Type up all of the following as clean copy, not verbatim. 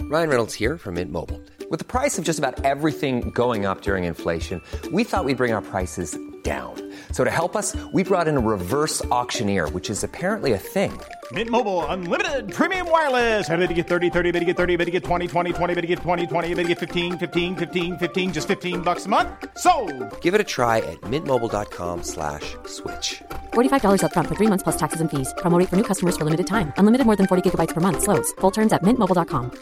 Ryan Reynolds here from Mint Mobile. With the price of just about everything going up during inflation, we thought we'd bring our prices down. So to help us, we brought in a reverse auctioneer, which is apparently a thing. Mint Mobile Unlimited Premium Wireless. How to get 30, 30, how to get 30, how to get 20, 20, 20, how to get 20, 20, how to get 15, 15, 15, 15, just $15 a month? Sold! Give it a try at mintmobile.com/switch. $45 up front for 3 months plus taxes and fees. Promo rate for new customers for limited time. Unlimited more than 40 gigabytes per month. Slows full terms at mintmobile.com.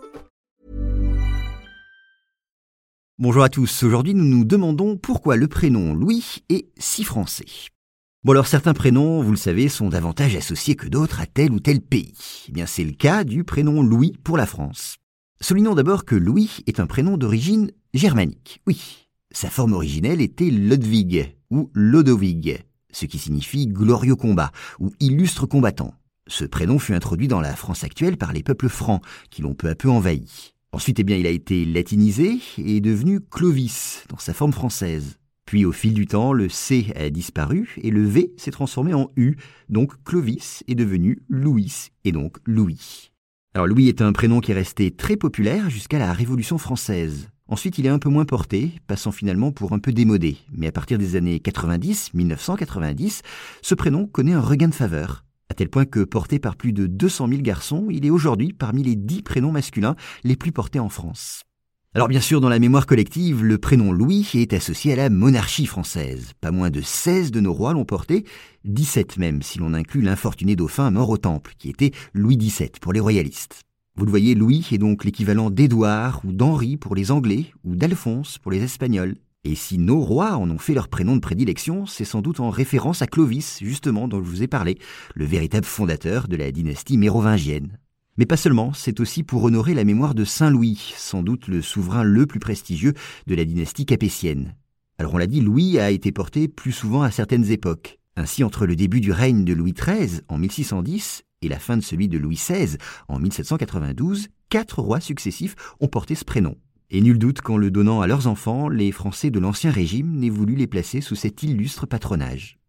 Bonjour à tous, aujourd'hui nous nous demandons pourquoi le prénom Louis est si français. Bon alors certains prénoms, vous le savez, sont davantage associés que d'autres à tel ou tel pays. Eh bien c'est le cas du prénom Louis pour la France. Soulignons d'abord que Louis est un prénom d'origine germanique. Oui, sa forme originelle était Ludwig ou Lodowig, ce qui signifie glorieux combat ou illustre combattant. Ce prénom fut introduit dans la France actuelle par les peuples francs qui l'ont peu à peu envahi. Ensuite, il a été latinisé et est devenu Clovis dans sa forme française. Puis, au fil du temps, le C a disparu et le V s'est transformé en U. Donc, Clovis est devenu Louis et donc Louis. Alors, Louis est un prénom qui est resté très populaire jusqu'à la Révolution française. Ensuite, il est un peu moins porté, passant finalement pour un peu démodé. Mais à partir des années 1990, ce prénom connaît un regain de faveur. À tel point que, porté par plus de 200 000 garçons, il est aujourd'hui parmi les 10 prénoms masculins les plus portés en France. Alors bien sûr, dans la mémoire collective, le prénom Louis est associé à la monarchie française. Pas moins de 16 de nos rois l'ont porté, 17 même si l'on inclut l'infortuné dauphin mort au Temple, qui était Louis XVII pour les royalistes. Vous le voyez, Louis est donc l'équivalent d'Édouard ou d'Henri pour les Anglais ou d'Alphonse pour les Espagnols. Et si nos rois en ont fait leur prénom de prédilection, c'est sans doute en référence à Clovis, justement, dont je vous ai parlé, le véritable fondateur de la dynastie mérovingienne. Mais pas seulement, c'est aussi pour honorer la mémoire de Saint Louis, sans doute le souverain le plus prestigieux de la dynastie capétienne. Alors on l'a dit, Louis a été porté plus souvent à certaines époques. Ainsi, entre le début du règne de Louis XIII en 1610 et la fin de celui de Louis XVI en 1792, 4 rois successifs ont porté ce prénom. Et nul doute qu'en le donnant à leurs enfants, les Français de l'Ancien Régime n'aient voulu les placer sous cet illustre patronage.